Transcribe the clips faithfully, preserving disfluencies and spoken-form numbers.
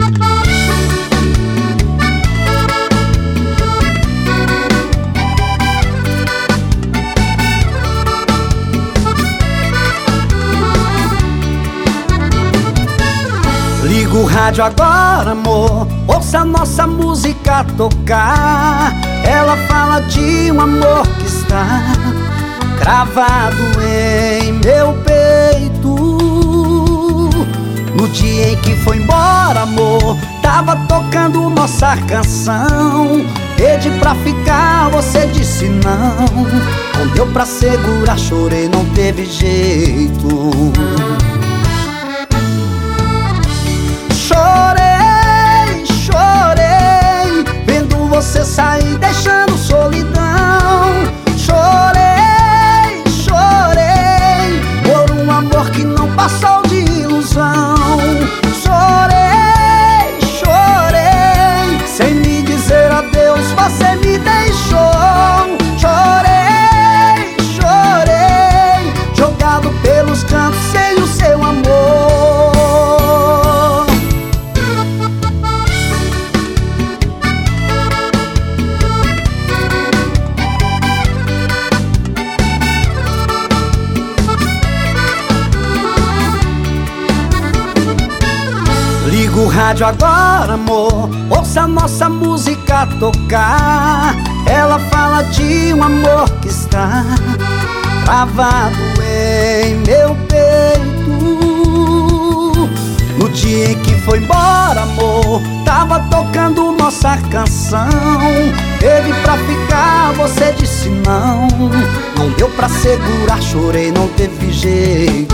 Liga o rádio agora, amor, ouça a nossa música tocar. Ela fala de um amor que está cravado em meu peito. No dia em que foi embora, amor, tava tocando nossa canção. Pedi pra ficar, você disse não. Não deu pra segurar, chorei, não teve jeito. Chorei, chorei, vendo você sair, deixando solidão. Chorei, chorei, por um amor que não passou de ilusão. Chorei, chorei, sem me dizer adeus, você me deixou. Chorei, chorei, jogado pelos cantos sem o seu amor. Liga o rádio agora, amor, ouça a nossa música tocar. Ela fala de um amor que está travado em meu peito. No dia em que foi embora, amor, tava tocando nossa canção. Pedi pra ficar, você disse não. Não deu pra segurar, chorei, não teve jeito.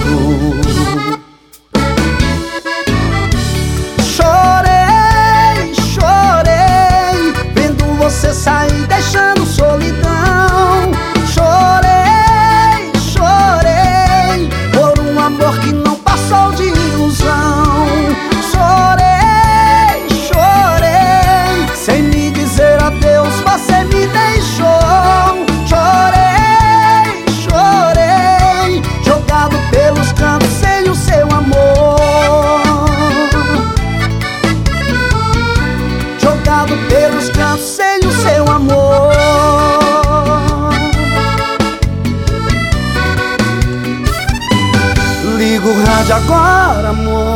Você sair, deixando solidão. Chorei, chorei, por um amor que não passou de ilusão. Chorei, chorei, sem me dizer adeus, você me deixou. Chorei, chorei, jogado pelos cantos sem o seu amor. Jogado pelos cantos sem o seu amor. Liga o rádio agora, amor,